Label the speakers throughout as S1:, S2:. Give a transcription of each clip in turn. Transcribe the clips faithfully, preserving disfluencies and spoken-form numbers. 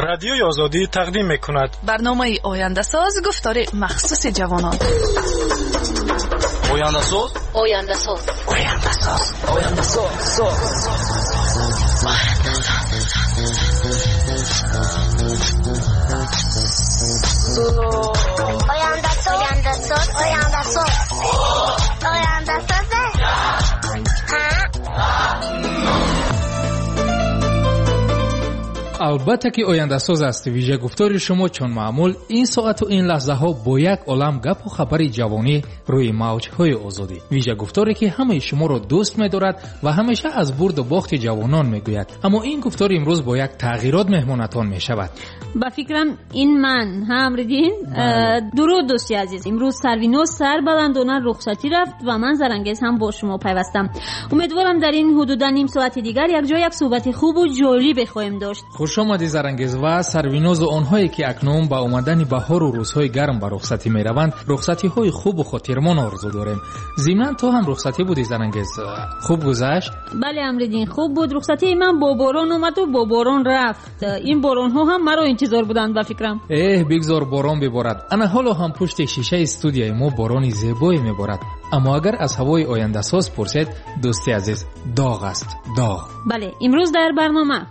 S1: رادیوی آزادی تقدیم میکند
S2: برنامه آینده ساز گفتار مخصوص جوانان.
S3: آینده ساز
S2: آینده ساز
S3: آینده ساز آینده ساز
S4: آینده ساز آینده ساز آینده ساز آینده ساز
S5: البته که آینده ساز است. ویژه گفتار شما چون معمول این ساعت و این لحظه ها با یک عالم گپ و خبر جوانی روی موجهای آزادی. ویژه گفتاری که همه شما را دوست می‌دارد و همیشه از برد و باخت جوانان میگوید. اما این گفتار امروز با یک تغییرات مهمانتان میشود.
S6: با فکرم این من همردین. درود دوستی عزیز. امروز سروینوز سر بلندانه رخصتی رفت و من زرنگیز هم با شما پیوستم. امیدوارم در این حدود نیم ساعت دیگر یک جای یک صحبت خوب و جالب بخوایم داشت.
S5: خوش آمدید زرنگیز و سروینوز و آنهایی که اکنون با اومدن بهار و روزهای گرم به رخصتی میروند، رخصتی های خوب و خاطرمان آرزو داریم. ضمن تو هم رخصتی بودی زرنگیز؟ خوب گذشت؟
S6: بله امردین خوب بود. رخصتی من با باران اومد و با باران رفت. این باران ها هم مرا انتظار بودند به فکرم.
S5: اه بگذار باران ببارد. انا حالا هم پشت شیشه استودیوی ما بارانی زیبایی میبارد. اما اگر از هوای آینده ساز پرسید دوستی عزیز، داغ است، داغ.
S6: بله امروز در برنامه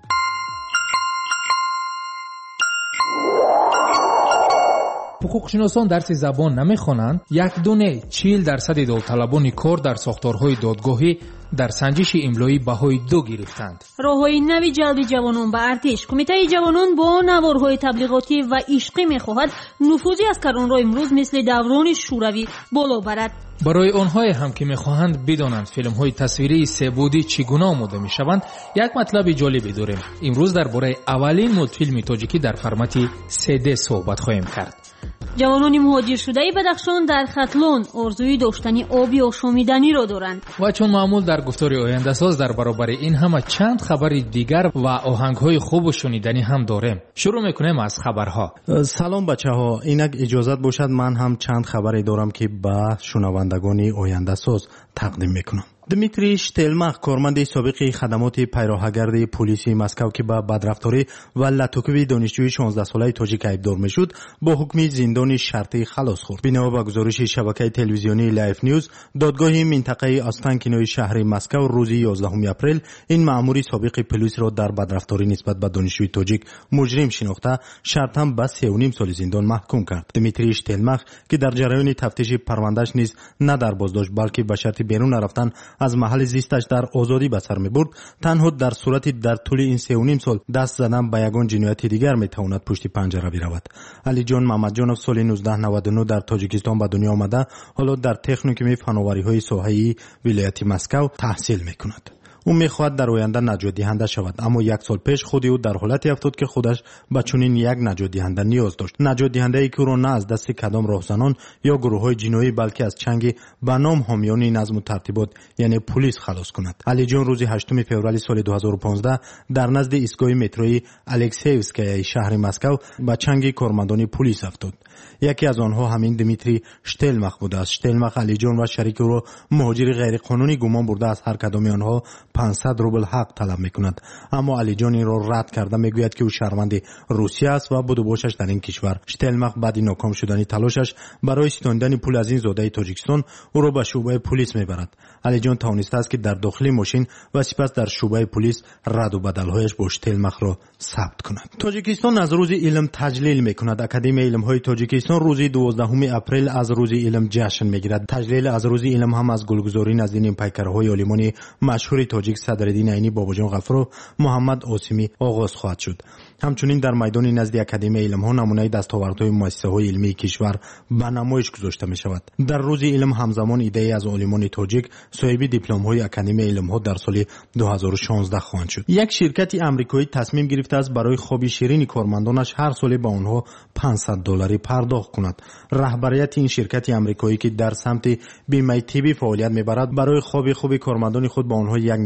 S5: حقوقشناسان درس زبان نمیخوانند. یک دونه چهل درصد داوطلبان کار در ساختارهای دادگاهی در سنجش املایی بهای دو گرفتند.
S6: راههای نوی جلب جوانان به ارتش. کمیته جوانان با نوارهای تبلیغاتی و عشقی میخواهد نفوذی از کران را امروز مثل دوران شوروی بالا برد.
S5: برای آنهایی هم که میخواهند بدانند فیلم های تصویری سه‌بعدی چگونه آماده میشوند، یک مطلب جالبی داریم. امروز درباره اولین مولتفیلم تاجیکی در فرمت سه دی صحبت خواهیم کرد.
S6: جوانان مهاجر شده بدخشان در ختلون آرزوی داشتن آبی آشامیدنی را دارند.
S5: و چون معمول در گفتار آینده ساز در برابر این همه چند خبر دیگر و آهنگ‌های خوب و شنیدنی هم داریم. شروع میکنیم از خبرها.
S7: سلام بچه‌ها، اینک اجازت باشد من هم چند خبری دارم که به شنوندگان آینده ساز تقدیم میکنم. دمیتری شتلماخ کارمند سابق خدمات پیراهگرد پلیس مسکو که به بدرفتاری و لطوکوی دانشجوی شانزده ساله تاجیک ایبدار میشد با حکم زندان شرطی خلاص خورد. بنا به گزارش شبکه تلویزیونی لایف نیوز، دادگاه منطقه آستانکینوی شهر مسکو روز یازدهم اپریل این مأمور سابق پلیس را در بدرفتاری نسبت به دانشجوی تاجیک مجرم شناخته شرطاً به سه و نیم سال زندان محکوم کرد. دمیتری شتلماخ که در جریان تفتیش پروندهش نیز نه در بازداشت بلکه به شرط بیرون رفتن از محل زیستش در آزادی به سر میبرد، تنها در صورتی در طول این سه و نیم سال دست زدن به یگان جنایت دیگر میتواند پشت پنجره برود. علی جان محمدجانov سال نوزده نود و نه در تاجیکستان به دنیا آمده، حالا در تکنیکوم فناوری‌های ساحه‌ای ولایت مسکو تحصیل میکند. او میخواهد در آینده نجات دهنده شود، اما یک سال پیش خود او در حالتی افتاد که خودش به چنین یک نجات دهنده نیاز داشت. نجات دهنده‌ای که او را نه از دست کدام راهزنان یا گروه‌های جنایی بلکه از چنگ به نام حامیان نظم و ترتیبات یعنی پلیس خلاص کند. علی جان روز هشتم فوریه سال دو هزار و پانزده در نزد ایستگاه متروی الکسیوسکای شهر مسکو به چنگ کارمندان پلیس افتاد. یکی از آنها همین دمیتری شتلماخ بود است. شتلماخ علی جان و شریک او را مهاجر غیر قانونی گمان برده از هر کدام آنها پانصد روبل حق طلب میکند، اما علی جان این را رد کرده میگوید که او شهروند روسیه است و بود و باشش در این کشور. شتلماخ بعد ناکام شدن تلاشش برای ستاندن پول از این زاده تاجیکستان او را به شعبه پلیس میبرد. علی جان توانسته است که در داخل ماشین و سپس در شعبه پلیس رد و بدلهایش با شتلماخ را ثبت کند. تاجیکستان از روز علم تجلیل میکند. اکادمی علم های تاجیکستان روز دوازدهم اپریل از روز علم جشن میگیرد. تجلیل از روز علم هم از گلگزاری نزدین پیکرهای عالمان مشهور تاجیک صدرالدین عینی، باباجان غفور و محمد آسیمی آغاز خواهد شد. همچنین در میدان نزد اکادمی علم ها نمونه دستاوردهای مؤسسه های علمی کشور به نمایش گذاشته می شود. در روز علم همزمان ایده از عالمان تاجیک صاحب دیپلم های اکادمی علم ها در سال دو هزار و شانزده خواهند شد. یک شرکت آمریکایی تصمیم گرفته است برای خواب شیرین کارمندانش هر سال به آنها پانصد دلاری پرداخت کند. رهبریت این شرکت آمریکایی که در سمت بیمه طبی فعالیت میبرد برای خواب خوب کارمندان خود به آنها یک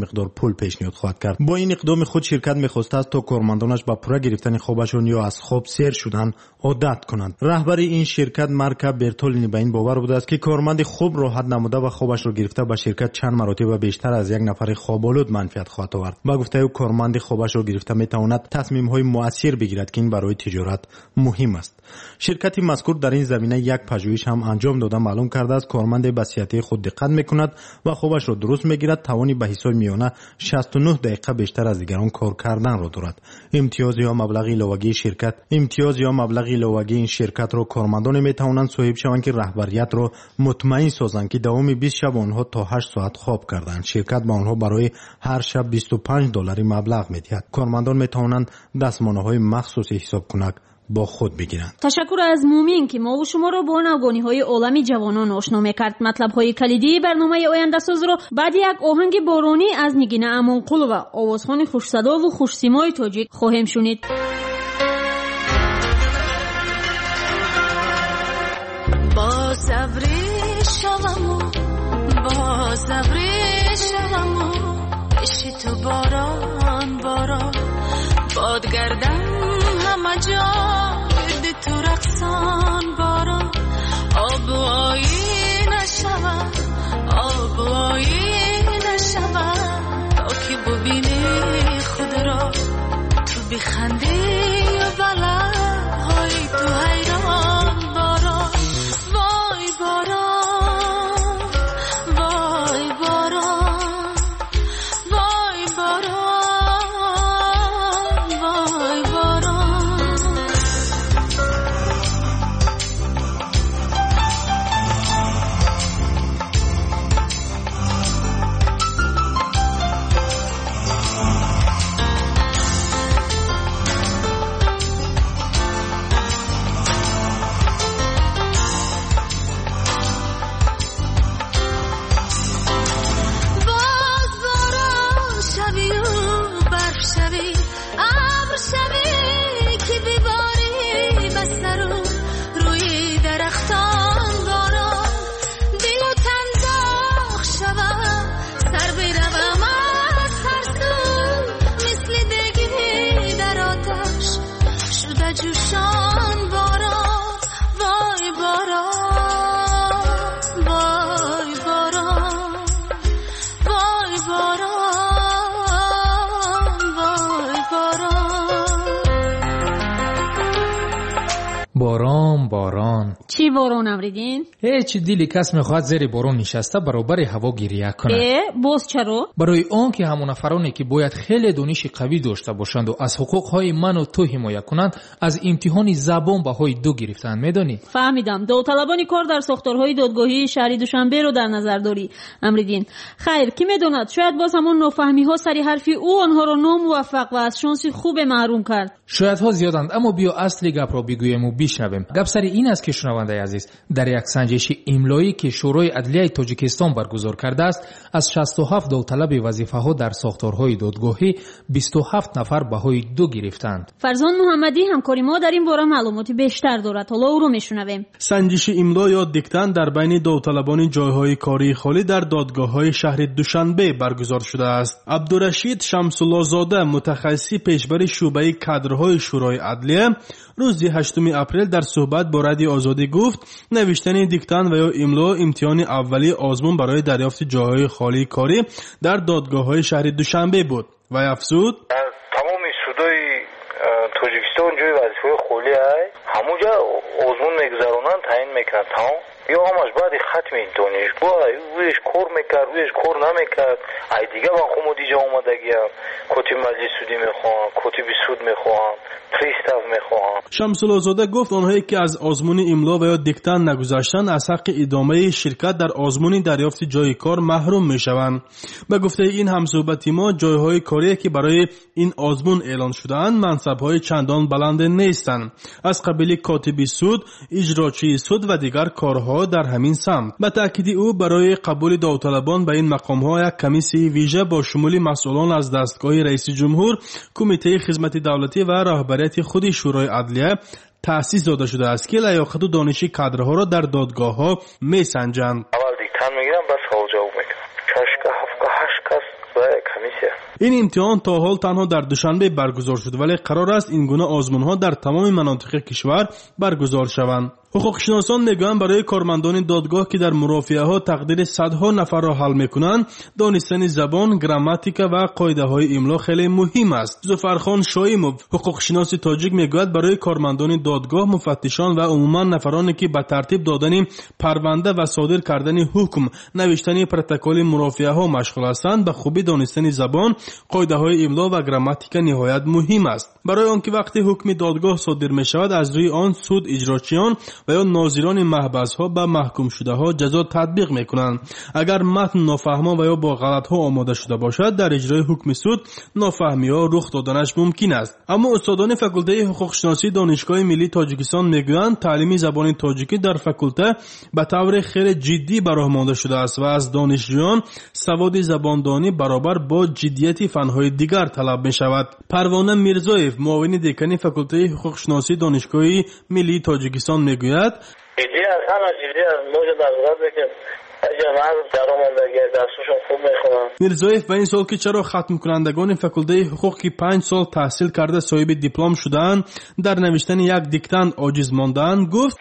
S7: مقدار پول پیشنهاد خواهد کرد. با این اقدام خود شرکت می‌خواسته است تا کارمندانش با پورا گرفتن خوابشون یا از خواب سیر شدن عادت کنند. رهبر این شرکت مارکا برتولینی به این باور بوده است که کارمند خوب راحت نموده و خوابش را گرفته به شرکت چند مراتب بیشتر از یک نفر خواب‌آلود منفعت خواهد آورد. با گفته او کارمند خوابش را گرفته می‌تواند تصمیم‌های مؤثر بگیرد که این برای تجارت مهم است. شرکت مذکور در این زمینه یک پژوهش هم انجام داده معلوم کرده است کارمند به صحت خود دقت می‌کند و خوابش را درست می‌گیرد، توانی به حساب میانه شصت و نه دقیقه بیشتر از دیگران کار کردن را دارد. امتیاز یا مبلغ علاوه‌ای شرکت امتیاز یا مبلغ علاوه‌ای این شرکت را کارمندان می‌توانند صاحب شوند که رهبریت را مطمئن سازند که دوام بیست شب آنها تا هشت ساعت خواب کردند. شرکت به آنها برای هر شب بیست و پنج دلاری مبلغ می‌دهد. کارمندان می‌توانند دستمانه‌های مخصوص حساب کنک با خود بگیرند.
S6: تشکر از مومین که ما و شما را با نوگانی‌های عالمی جوانان آشنا می‌کرد. مطلب‌های کلیدی برنامه آینده ساز را بعد یک آهنگ بارانی از نگین امانقلو و آوازخوان خوش‌صدا و خوش‌سیمای تاجیک خواهیم شنید.
S2: با صبری شوم با صبری شوم عشق تو باران باران بادگردم همه جا گرد تو رقصان باران آب و آیی نشود آب و آیی نشود تا که ببینی خود را تو بخندی و بله های تو حیران باران وای باران وای باران وای باران وای باران
S5: باران باران
S6: چی باران امریدین؟
S5: هیچ دیلی کس میخواهد زیر باران نشسته برابر هوا گریه کنه.
S6: اه باز چرا؟
S5: برای آن که همون نفرانی که باید خیلی دانش قوی داشته باشند و از حقوقهای من و تو حمایت کنند از امتحان زبان بهای دو گرفتن. میدانی؟
S6: فهمیدم. داوطلبانی کار در ساختارهای دادگاهی شهری دوشنبه رو در نظر داری امریدین. خیر کی میداند شاید باز همون نافهمی ها سری حرفی او آنها را ناموفق و از شانس خوب محروم کرد.
S5: شاید ها زیادند اما بیا اصلی گپ را بگویم و بشنویم. گپ سر این است که شنونده عزیز در یک سنجش املایی که شورای عدلیه تاجیکستان برگزار کرده است از شصت و هفت داوطلب وظیفه‌ها در ساختارهای دادگاهی بیست و هفت نفر بهای دو گرفتند.
S6: فرزان محمدی همکاری ما در این باره معلوماتی بیشتر دارد. حالا او رو میشنویم.
S8: سنجش املا یا دیکتن در بین داوطلبان جایهای کاری خالی در دادگاه‌های شهر دوشنبه برگزار شده است. عبدالرشید شمس‌الله زاده متخصص پیشبر شعبه کادرهای شورای عدلیه روز هشتم اپریل در صحبت با رادیو آزادی گفت نوشتن دیکتن و یا املا امتحان اولی آزمون برای دریافت جاهای خالی کاری در دادگاه‌های شهر دوشنبه بود و افزود
S9: در تمام سودای تاجیکستان جای وظیفه خالی است همونجا آزمون میگذرونن تعیین میکنن تمام یا همش بعد ختم این دانشگاه ویش کار میکرد ویش کار نمیکرد ای دیگه من خودم دیجا اومدگیم کتب مجلس سودی میخوام کتب سود میخوام پریستاف میخوام.
S8: شمس‌الله زاده گفت آنهایی که از آزمون املا و یا دیکتن نگذشتن از حق ادامه شرکت در آزمون دریافت جای کار محروم میشوند. به گفته این همصحبتی ما جایهای کاری که برای این آزمون اعلان شده‌اند منصب‌های چندان بلند نیستند از قبیل کاتب سود، اجراچی سود و دیگر کارها در همین سمت. به تأکید او برای قبول داوطلبان به این مقام‌ها یک کمیسیون ویژه با شمول مسئولان از دستگاه رئیس جمهور، کمیته خدمت دولتی و رهبریت خود شورای عدلیه تأسیس داده شده است که لیاقت و دانش کادرها را در دادگاه‌ها می‌سنجند.
S9: اول دیکتن میگیرم بس حال جواب میکنم. کاش که هفت هشت کس با کمی
S8: این امتحان تا حال تنها در دوشنبه برگزار شد، ولی قرار است این گونه آزمون‌ها در تمام مناطق کشور برگزار شوند. حقوقشناسان میگویند برای کارمندان دادگاه که در مرافعه‌ها تقدیر صدها نفر را حل میکنند، دانستن زبان، گراماتیک و قاعده‌های املا خیلی مهم است. ظفرخان شایموف، حقوقشناس تاجیک، میگوید برای کارمندان دادگاه، مفتشان و عموما نفرانی که به ترتیب دادن پرونده و صادر کردن حکم، نوشتن پروتکل مرافعه‌ها مشغول هستند، به خوبی دانستن زبان، قاعده‌های املا و گراماتیک نهایت مهم است. برای آنکه وقتی حکم دادگاه صادر می‌شود از روی آن سود اجراچیان و یا ناظران محبس‌ها به محکوم شده ها جزا تطبیق می‌کنند. اگر متن نافهما و یا با غلط‌ها آماده شده باشد، در اجرای حکم سود نافهمی‌ها رخ دادنش ممکن است. اما استادان فاکولته حقوق شناسی دانشگاه ملی تاجیکستان میگویند تعلیم زبان تاجیکی در فاکولته به طور خیلی جدی به راه مانده شده است و از دانشجویان سواد زباندانی برابر با جدیت فن‌های دیگر طلب می‌شود. پروانه میرزایف، معاون دکان فاکولته حقوق شناسی دانشگاه ملی تاجیکستان میگوید
S9: جدی از همه جدی از موجود نظرات بکن جمعه درآمدگی درسشون خوب میخونن.
S8: میرزایف و این سال که چرا ختم کنندگان فاکولته حقوق که پنج سال تحصیل کرده صاحب دیپلم شدن در نوشتن یک دیکتان عاجز ماندن گفت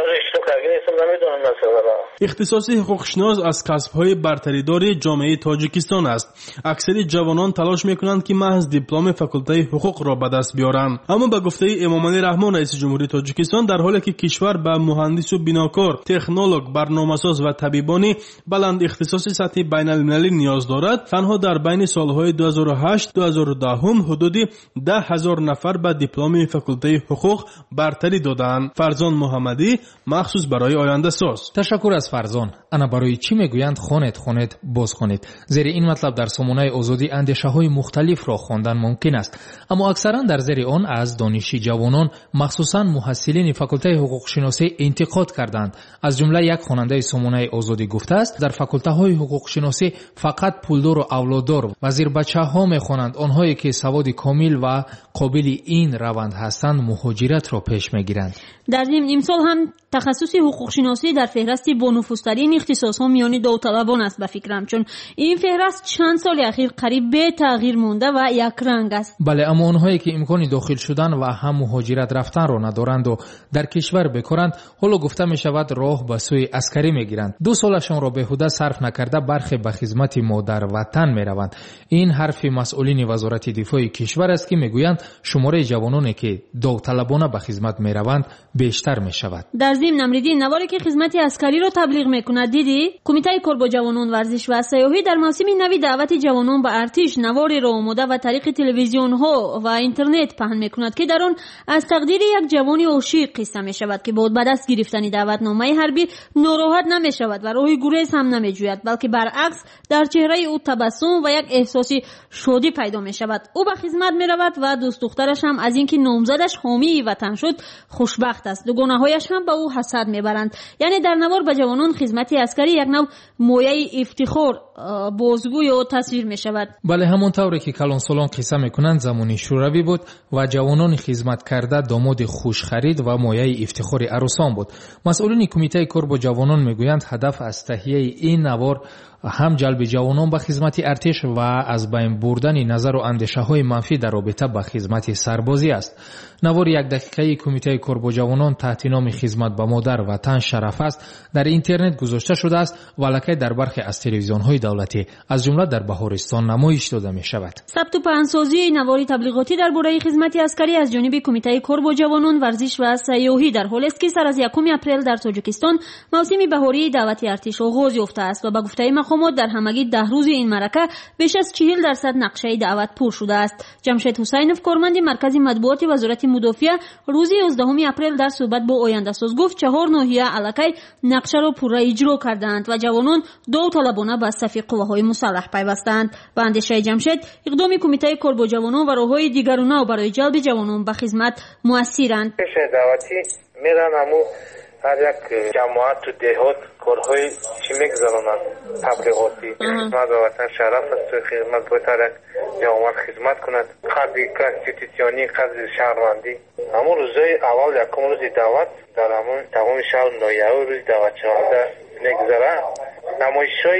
S8: اختصاص حقوقشناس از کسب‌های برتریدار جامعه تاجیکستان است. اکثر جوانان تلاش می‌کنند که محض دیپلم فاکولته حقوق را به دست بیارند. اما به گفته امامعلی رحمان رئیس جمهوری تاجیکستان، در حالی که کشور به مهندس و بناکار، تکنولوژ، برنامه‌ساز و طبیبان بلند اختصاص سطح بین‌المللی نیاز دارد، تنها در بین سال‌های دو هزار و هشت تا دو هزار و ده حدود ده هزار نفر به دیپلم فاکولته حقوق برتری دادند. فرزان محمدی، مخصوص برای آینده ساز.
S5: تشکر از فرزان. انا برای چی میگویند خوانید خوانید باز خوانید؟ زیر این مطلب در سامانه آزادی اندیشه‌های مختلف را خواندن ممکن است، اما اکثرا در زیر آن از دانشی جوانان مخصوصا محصلین فاکولته حقوق شناسی انتقاد کردند. از جمله یک خواننده سامانه آزادی گفته است در فاکولته های حقوق شناسی فقط پولدار و اولاددار و زیر بچه‌ها میخوانند. آنهایی که سواد کامل و قابل این روند هستند مهاجرت را پیش میگیرند.
S6: در ضمن امسال هم تخصص حقوق شناسی در فهرست با نفوذترین اختصاص‌ها میان داوطلبان است به فکرم، چون این فهرست چند سال اخیر قریب به تغییر مونده و یک رنگ است.
S5: بله، اما آنهایی که امکان داخل شدن و هم مهاجرت رفتن را ندارند و در کشور بکارند، حالا گفته می شود راه به سوی عسکری میگیرند. دو سالشان را بهوده صرف نکرده برخی به خدمت مادر وطن میروند. این حرف مسئولین وزارت دفاع کشور است که میگویند شماره جوانانی که داوطلبانه به خدمت میروند بیشتر می شود.
S6: در ضمن نمریدین نواری که خدمت عسکری را تبلیغ میکند دیدی؟ کمیته کار با جوانان ورزش و سیاحی در موسم نوی دعوت جوانان به ارتش نواری را آماده و طریق تلویزیون ها و اینترنت پهن میکند که در آن از تقدیر یک جوان عاشق قصه می شود که بعد به دست گرفتن دعوتنامه حربی ناراحت نمی شود و راه گریز هم نمی جوید، بلکه برعکس در چهره او تبسم و یک احساس شادی پیدا می شود. او به خدمت می رود و دوست دخترش هم از اینکه نامزدش حامی وطن شد خوشبخت است. دوگانه‌هایش هم به او حسد میبرند. یعنی در نوار به جوانان خدمت عسکری یک نوع مایه افتخار بازگو یا تصویر می شود.
S5: بله، همونطوری که کلان سالان قصه میکنند زمانی شوروی بود و جوانان خدمت کرده داماد خوش خرید و مایه افتخار عروسان بود. مسئولین کمیته کار با جوانان میگویند هدف از تهیه این نوار هم جلب جوانان به خدمت ارتش و از بین بردن نظر و اندیشه های منفی در رابطه با خدمت سربازی است. نوار یک دقیقه کمیته کار با جوانان تحت نام خدمت به مادر وطن شرف است در اینترنت گذاشته شده است و الکی در برخی از تلویزیون های دولتی از جمله در بهارستان نمایش داده می شود.
S6: ثبت و پهنسازی نواری تبلیغاتی درباره خدمت عسکری از جانب کمیته کار با جوانان ورزش و سیاحی در حالی است که سر از یکم اپریل در تاجیکستان موسم بهاری دعوت ارتش آغاز یافته است و به گفته مقامات در همگی ده روز این معرکه بیش از چهل درصد نقشه دعوت پر شده است. جمشید حسینوف کارمند مرکز مطبوعات وزارت مدافع روز یازدهم اپریل در صحبت با آینده ساز گفت چهار ناحیه الکی نقشه را پورا اجرا کردند و جوانان داوطلبانه به صف قواهای مسلح پیوستند. به اندیشه جمشید اقدام کمیته کار با جوانان و راههای دیگرانه برای جلب جوانان به خدمت موثرند.
S9: دعوتی میرن همو هر یک جماعت تو دهات کارهای چی میگذارونن تبلیغاتی خدمت به وطن شرف است و خدمت باید هر یک جوان خدمت کند قدر کنستیتیسیونی قدر شهروندی. همون روزای اول یکم روزی دعوت در همون تمام شهر نایه و روز دعوت شونده میگذاره نمایش های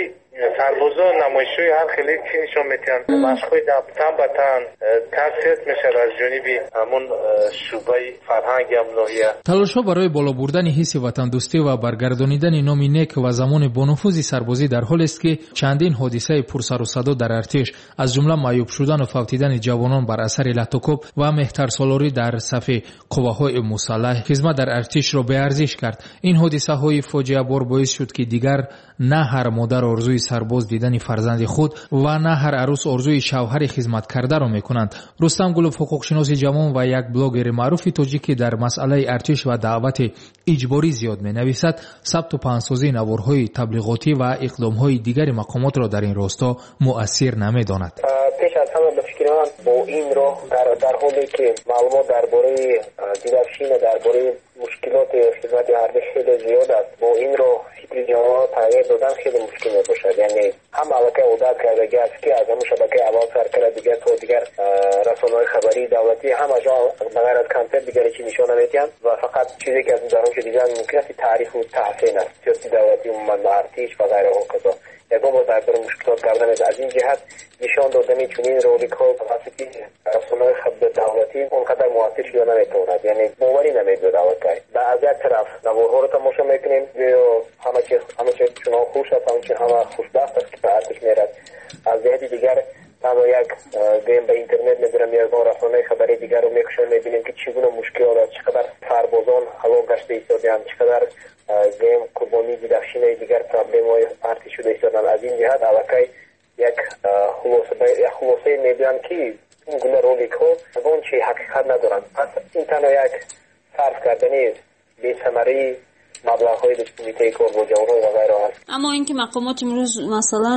S9: سربازا نمایش‌های هر خیلی که نشان میتن مشق‌های تن به تن تأثیر میشه از جانبی همون شعبه فرهنگ املاحیه.
S5: تلاش‌ها برای بالا بردن حس وطن دوستی و برگردانیدن نام نیک و زمان بانفوذ سربازی در حالی است که چندین حادثه پرسر و صدا در ارتش از جمله معیوب شدن و فوتیدن جوانان بر اثر لطوکوب و مهترسالاری در صف قواهای مسلح خدمت در ارتش را به ارزش کرد. این حادثه های فاجعه بار باعث شد که دیگر نه هر مادر آرزوی سرباز دیدن فرزند خود و نه هر عروس آرزوی شوهر خدمت کرده را میکنند. رستم گلوف حقوقشناس جوان و یک بلاگر معروف تاجیکی در مسئله ارتش و دعوت اجباری زیاد می نویسد ثبت و پهنسازی نوارهای تبلیغاتی و اقدامهای دیگر مقامات را در این راستا مؤثر نمیداند.
S10: پیش از همه به فکر من با این راه در, در حالی که معلومات درباره دیدرشین و درباره مشکلات خدمت ارتش خیلی زیاد است، با این راه فکر جوان تغییر دادن خیلی مشکل می باشد. یعنی هم علاقه عادت کرده است که از همون شبکه اول سر کرده دیگر تا دیگر رسانه‌های خبری دولتی هم از بغیر از کانتنت دیگری چی نشان نمیدن و فقط چیزی که از درون دیگر ممکن است تعریف و تحسین است سیاسی دولتی و ارتش و غیره و کذا یکم با در مشکلات کردن از این جهت نشان دادن چنین رولیک ها توسط رسانه‌های خبری دولتی اونقدر موثر شده نمیتواند، یعنی باوری نمیده دولت. و از یک طرف نوارها رو تماشا میکنیم همه چیز همه چیز چنان خوش است، همه چیز همه خوشبخت است که به ارتش میرد. از جهت دیگر تنها یک گیم به اینترنت میبرم یا رسانه خبری دیگر رو میکشن میبینیم که چگونه مشکلات است، چقدر سربازان هلاک گشته ایستادن، چقدر گیم قربانی دیدرشین دیگر پرابلم های ارتش شده ایستادن. از این جهت علاقه یک خلاصه یک خلاصه میدونم که این گونه رولیک ها اون چی حقیقت ندارن. پس این تنها یک صرف کردنی بی ثمره مبلغ‌های کمیته کار با جوانان و غیره است.
S6: اما اینکه مقامات امروز مثلا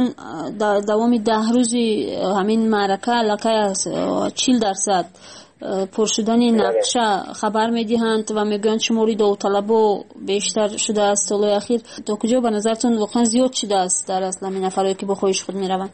S6: دوام ده روزی همین معرکه علاقه است چهل درصد پرشدن نقشه خبر میدهند و میگویند شماری داوطلبا بیشتر شده است سال اخیر. تا کجا به نظرتون واقعا زیاد شده است در اصل همین نفرایی که با خودش خود میروند؟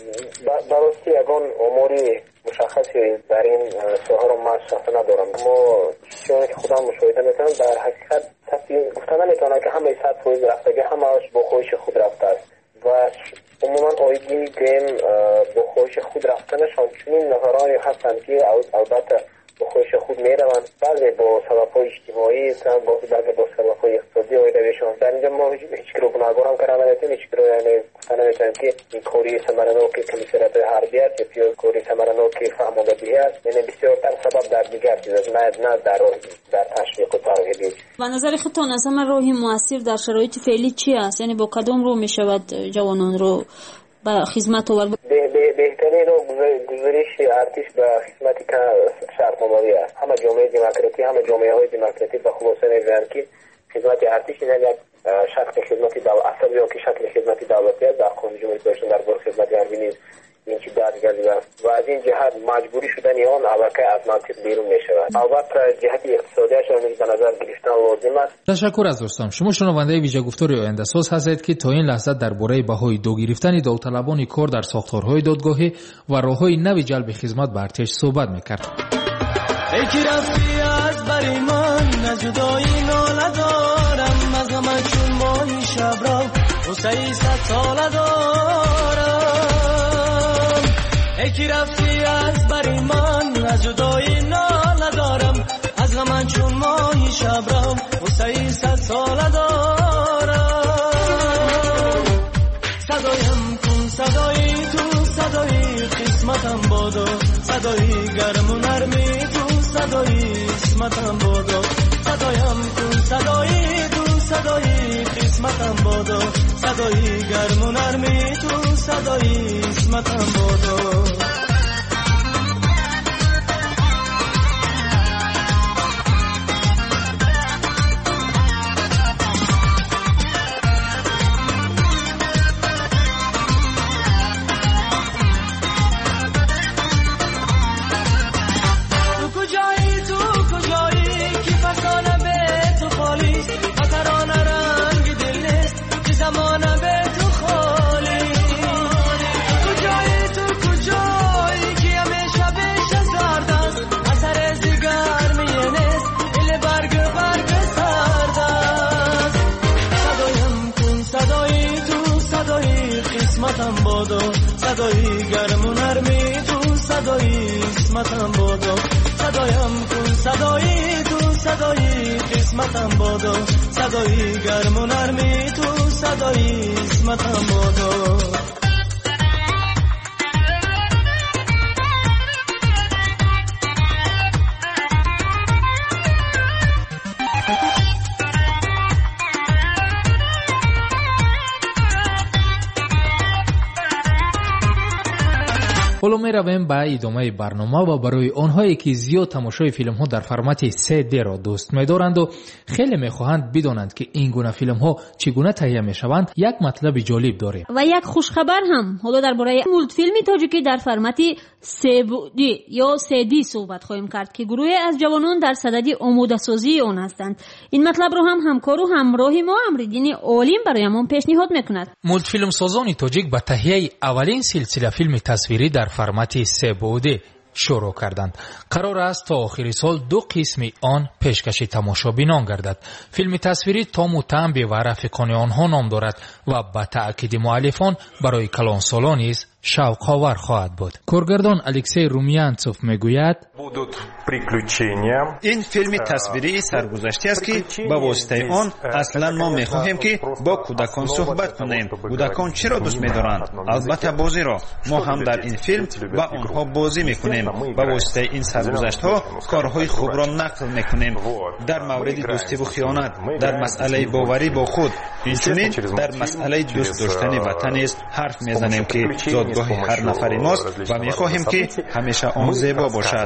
S10: درستی یگان اموری مشخصی در این ساحه رو من شخصا ندارم، اما چون که خودم مشاهده میکنم در حقیقت گفتن نمیتونم که همه صد فیصد رفتگی همه‌اش با خودش خود رفته است و عموما آیدی گیم با خودش خود رفتنشان چنین نفرانی هستند که البته با خودش خود میروند، بعضی با سبب‌های اجتماعی بعضی با سبب‌های اقتصادی آیدهشان. در اینجا ما هیچ کرو گناهگار هم کردن نمیتونیم، هیچ کرو یعنی گفتن نمیتونیم که این کاری ثمرناک کمیسریات حربی است یا کاری ثمرناک فهماندهی است. یعنی بسیارتر سبب در دیگر چیز است، نه نه در در تشویق و ترغیب.
S6: و نظر خودتان از همه راهی موثر در شرایط فعلی چی است؟ یعنی با کدام رو میشود جوانان رو به خدمت آورد؟
S10: بهترین رو گزارش ارتش به خدمت که شرط مبادی است. همه جامعه دموکراتی همه جامعه های دموکراتی به خلاصه میگویند که خدمت ارتش این یک شکل خدمتی دولت اصل یا که شکل خدمتی دولتی است. در قانون جمهوری اسلامی در باره خدمت حربی نیز این چیز درگردی است و از این جهت مجبوری شدن آن علاقه از منطق بیرون می شود. البته جهت اقتصادیش را به نظر گرفتن لازم است.
S5: تشکر از دوستان. شما شنونده ویژه گفتار آینده ساز هستید که تا این لحظه درباره بهای دو گرفتن داوطلبان کار در ساختارهای دادگاهی و راههای نو جلب خدمت به ارتش صحبت می‌کرد.
S11: ای که رفتی از بری من نجدایی ناله دارم از همه چون ماهی شب را و سیصد ساله دارم. ای که رفتی از بری من از جدایی ناله دارم از غم چون ماهی شب را و سیصد ساله دارم. صدایم کن صدایی تو صدایی قسمتم بادو صدایی گرم و نرمی تو صدایی قسمتم بادو صدایم کن صدایی تو صدایی قسمتم بادو صدایی گرم و نرمی تو صدایی قسمتم بادو. زمان به تو خالی کجایی تو کجا صدایی گرم و نرمی تو صدایی قسمتم بادا صدایم کن صدایی تو صدایی قسمتم بادا صدایی گرم و نرمی تو صدایی قسمتم بادا
S5: حالا می رویم به ادامه برنامه و برای آنهایی که زیاد تماشای فیلم ها در فرمت سه دی را دوست می دارند و خیلی می خواهند بدانند که این گونه فیلم ها چگونه تهیه می شوند، یک مطلب جالب داریم
S6: و یک خوشخبر هم. حالا درباره مولت فیلمی تاجیکی در فرمت سه دی یا سه دی صحبت خواهیم کرد که گروهی از جوانان در صدد آماده سازی آن هستند. این مطلب را هم همکار و همراه ما امردین عالم برایمان پیشنهاد میکند.
S5: مولت فیلم سازان تاجیک به تهیه اولین سلسله فیلم تصویری در فرمت سه بعدی شروع کردند. قرار است تا آخر سال دو قسم آن پیشکش تماشابینان گردد. فیلم تصویری تام و تنبی و رفیقان آنها نام دارد و به تأکید مؤلفان برای کلان سالان نیز شوق آور خواهد بود. کارگردان الکسی رومیانتسوف میگوید
S12: این فیلم تصویری سرگذشتی است که با واسطه آن اصلا ما میخواهیم که با کودکان صحبت کنیم. کودکان چرا دوست می‌دارند؟ البته بازی را. ما هم در این فیلم با آنها بازی میکنیم. با واسطه این سرگذشت‌ها کارهای خوب را نقل میکنیم. در مورد دوستی و خیانت، در مسئله باوری با خود، اینچنین در مسئله دوست داشتن وطن است حرف میزنیم که زادگاه هر نفر ماست و میخواهیم که همیشه آن زیبا باشد.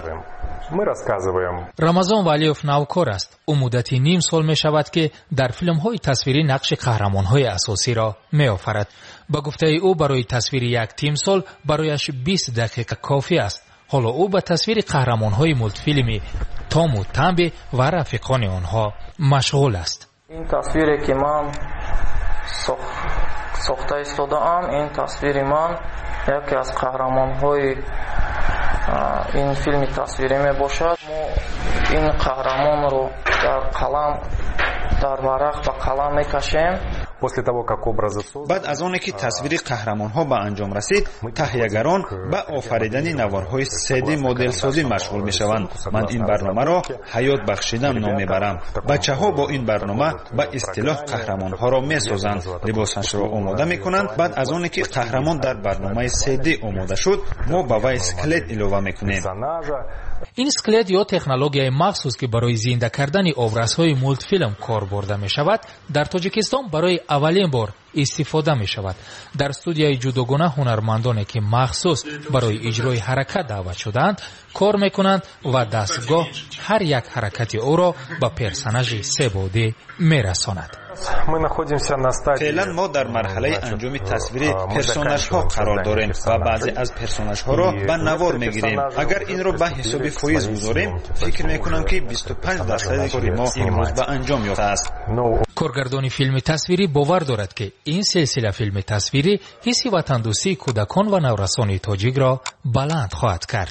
S5: رمضان ولیوف نوکار است. او مدتی نیم سال می شود که در فیلم های تصویری نقش قهرمان های اساسی را می آفرد. با گفته او برای تصویر یک تیم سال برایش بیست دقیقه کافی است. حالا او به تصویر قهرمان های مولت فیلمی تام و تنبی و رفیقان آنها مشغول است.
S13: این تصویری که من ساخته ایستاده‌ام، این تصویر من یکی از قهرمان های این فیلم تصویری می باشد. ما این قهرمان رو در قلم در ورق و قلم می کشیم.
S12: بعد از آنی که تصویر قهرمان ها به انجام رسید، تهیه‌گران به آفریدن نوارهای سه دی مدل سازی مشغول می شوند. من این برنامه را حیات بخشیدن نام میبرم. بچه ها با این برنامه به اصطلاح قهرمان ها را می سازند، لباسش را آماده می کنند. بعد از آنی که قهرمان در برنامه سه دی آماده شد، ما به وی اسکلت اضافه می کنیم.
S5: این اسکلت یا تکنولوژی مخصوص که برای زنده کردن ابرازهای مولت فیلم کار برده می شود، در تاجیکستان برای اولین بار استفاده می شود. در استودیوی جداگانه هنرمندانی که مخصوص برای اجرای حرکت دعوت شدند کار می کنند و دستگاه هر یک حرکت او را به پرسنژ سه بعدی می رساند.
S12: فعلا ما در مرحله انجام تصویر پرسوناژ ها قرار داریم و بعضی از پرسوناژ ها را به نوار میگیریم. اگر این را به حساب فایز گذاریم، فکر میکنم که بیست و پنج درصد کار ما امروز به انجام یافته است.
S5: کارگردان فیلم تصویری باور دارد که این سلسله فیلم تصویری حس وطندوستی کودکان و نورسان تاجیک را بلند خواهد کرد.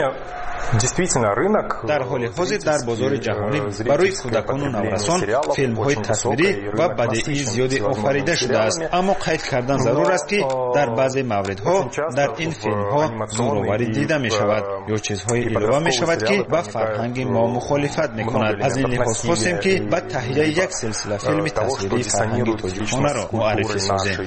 S12: در حال حاضر در بازار جهانی برای کودکان و نورسان فیلم های تصویری و بدیعی زیادی آفریده شده است، اما قید کردن ضرور است که در بعضی موردها در این فیلم ها زوراوری دیده می شود یا چیزهای اضافه می شود که با فرهنگ ما مخالفت می کند. از این لحاظ خواستیم که با تهیه یک سلسله فیلم تصویری فرهنگ تاجیکانه را معرفی سازیم.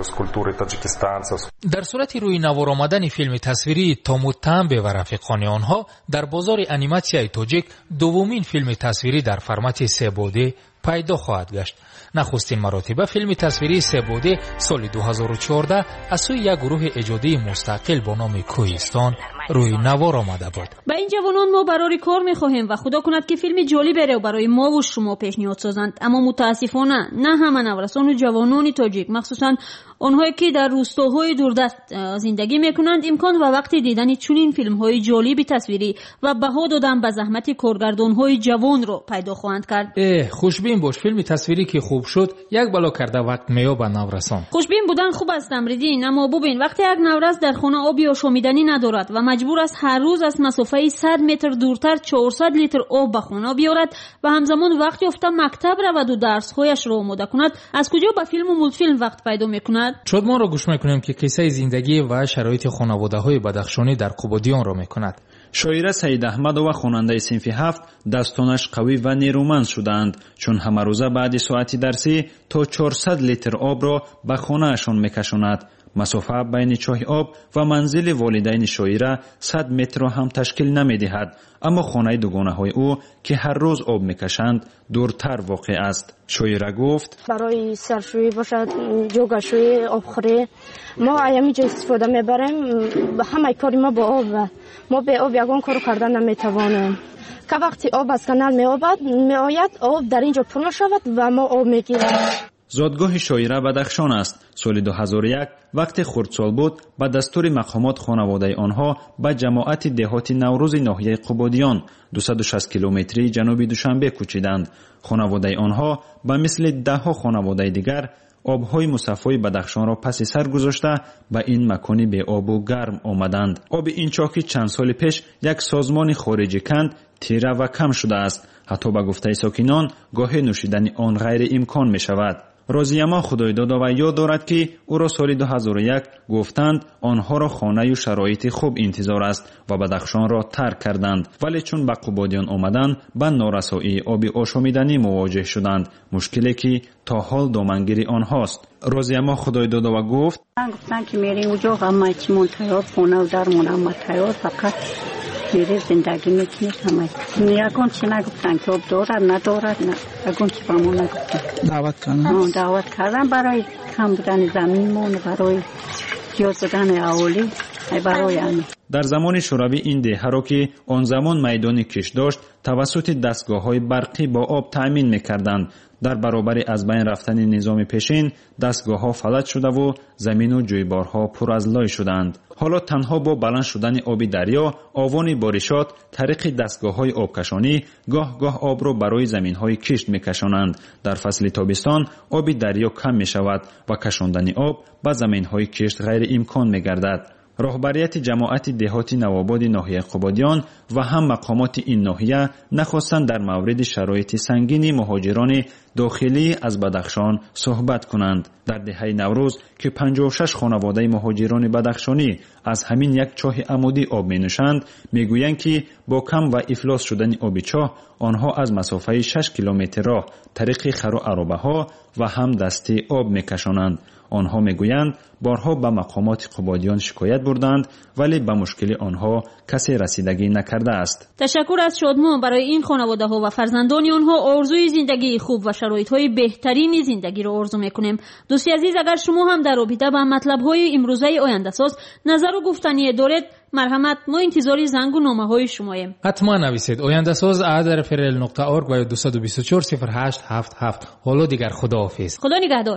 S5: در صورت روی نوار آمدن فیلم تصویری تام و تنبی و رفیقان آنها در بازار انیماسیای تاجیک دومین فیلم تصویری در فرمت سه بعدی پیدا خواهد گشت. نخستین مراتبه فیلم تصویری سه بعدی سال دو هزار و چهارده از سوی یک گروه ایجادی مستقل با نام کوهستان روی نوار آمده بود.
S6: با این جوانان ما برای کار می‌خواهیم و خدا کند که فیلم جالب بره و برای ما و شما پیشنهاد سازند، اما متاسفانه نه همه نورسان و جوانان تاجیک، مخصوصا آنهایی که در روستاهای دوردست زندگی میکنند، امکان و وقت دیدن چنین فیلم‌های جالب تصویری و بها دادن به زحمت کارگردان‌های جوان را پیدا خواهند کرد.
S5: خوشبین خوشبین باش، فیلم تصویری که خوب شد یک بالا کرده وقت میابه نورسان.
S6: خوشبین بودن خوب است امریدین، اما ببین وقتی یک نورس در خانه آبی آشامیدنی ندارد و مجبور است هر روز از مسافه صد متر دورتر چهارصد لیتر آب به خانه بیارد و همزمان وقت یافته مکتب رود و درس‌هایش را آماده کند، از کجا به فیلم و مولتفیلم وقت پیدا میکند؟
S5: شادمان را گوش میکنیم که قصه زندگی و شرایط خانواده‌های بدخشانی در قبادیان را میکند.
S14: شاعره سعید احمدова خواننده صنف هفت دستانش قوی و نیرومند شدند، چون همه روزه بعد ساعتی درسی تا چهارصد لیتر آب را به خانه‌شان میکشاند. مسافه بین چاه آب و منزل والدین شاعره صد متر را هم تشکیل نمی‌دهد، اما خانه دوگانه‌های او که هر روز آب می‌کشند دورتر واقع است. شاعره گفت
S15: برای سرشویی باشد، جوگشویی، آبخوری ما اینجا استفاده می‌بریم. همه کاری ما با آب، ما به آب یگان کارو کردن نمی‌توانیم. که وقتی آب از کانال می‌آید می‌آید آب در اینجا پر می‌شود و ما آب می‌گیریم.
S14: زادگاه شاعره بدخشان است. سال دو هزار و یک وقتی خردسال بود به دستور مقامات خانواده آنها به جماعت دهات نوروز ناحیه قبادیان دویست و شصت کیلومتری جنوب دوشنبه کوچیدند. خانواده آنها به مثل ده ها خانواده دیگر آبهای مصفای بدخشان را پس سر گذاشته به این مکانی به آب و گرم آمدند. آب این چاکی چند سال پیش یک سازمان خارجی کند تیره و کم شده است. حتی به گفته ساکنان گاهی نوشیدن آن غیر امکان می شود. رازیما خدایداد و یاد دارد که او را سال دو هزار و یک گفتند آنها را خانه و شرایط خوب انتظار است و بدخشان را ترک کردند، ولی چون به قبادیان آمدند به نارسایی آب آشامیدنی مواجه شدند، مشکلی که تا حال دامنگیر آنهاست. رازیما خدایداد و گفت
S16: گفتن که میریم اونجا همه چی منتیار خونه و درمون همه تیار، فقط میره زندگی میکنید همه یکون چی نگفتن که آب دارد ندارد، نه یکون چی به ما نگفتن.
S17: دعوت کردن
S16: دعوت کردن برای کم بودن زمینمون، برای زیاد بودن اهالی، برای همین.
S14: در زمان شوروی این دهه را که آن زمان میدان کش داشت توسط دستگاه‌های برقی با آب تأمین می‌کردند. در برابر از بین رفتن نظام پیشین دستگاه‌ها فلج شده و زمین و جویبارها پر از لای شدند. حالا تنها با بلند شدن آب دریا، آوان بارشات، طریق دستگاه‌های آبکشانی گاه گاه آب را برای زمین‌های کشت می‌کشانند. در فصل تابستان آب دریا کم می‌شود و کشاندن آب به زمین‌های کشت غیر امکان می‌گردد. رهبریت جماعت دهات نوآباد ناحیه قبادیان و هم مقامات این ناحیه نخواستند در مورد شرایط سنگین مهاجران داخلی از بدخشان صحبت کنند. در دهه نوروز که پنجاه و شش خانواده مهاجران بدخشانی از همین یک چاه عمودی آب می نوشند، می گویند که با کم و افلاس شدن آب چاه آنها از مسافه شش کیلومتر راه طریق خر و عرابه ها و هم دستی آب می کشانند. آنها می گویند بارها به مقامات قبادیان شکایت بردند ولی به مشکل آنها کسی رسیدگی نکرده است.
S6: تشکر از شادمان برای این خانواده ها و فرزندان آنها. آرزوی زندگی خوب و شرایط های بهترین زندگی را آرزو میکنیم. دوستی عزیز، اگر شما هم در رابطه با مطلب های امروزه آینده ساز نظر و گفتنی دارید، مرحمت، ما انتظاری زنگ و نامه های شماییم.
S5: حتما نویسید. آینده ساز ات رفرل نقطه اورگ و دو دو چهار صفر هشت هفت هفت. حالا دیگر خداحافظ.
S6: خدا نگهدار.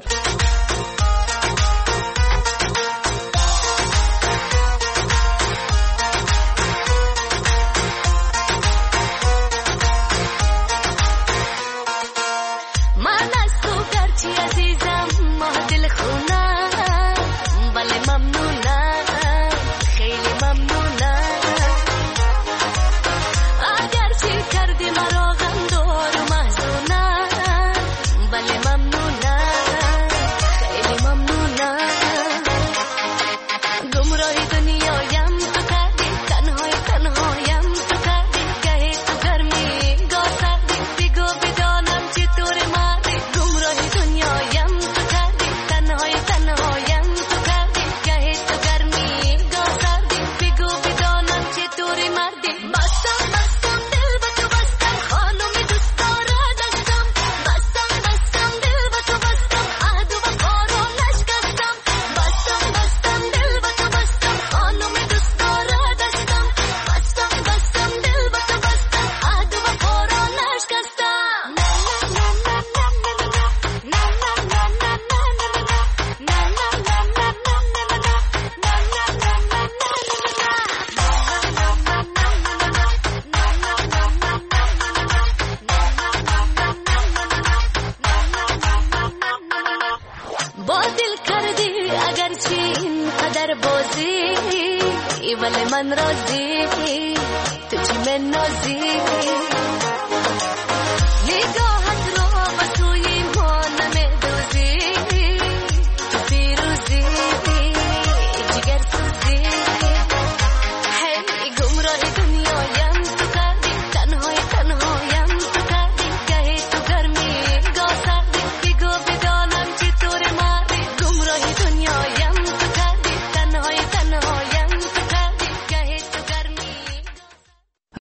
S17: ولی من راضی تو چی من نازی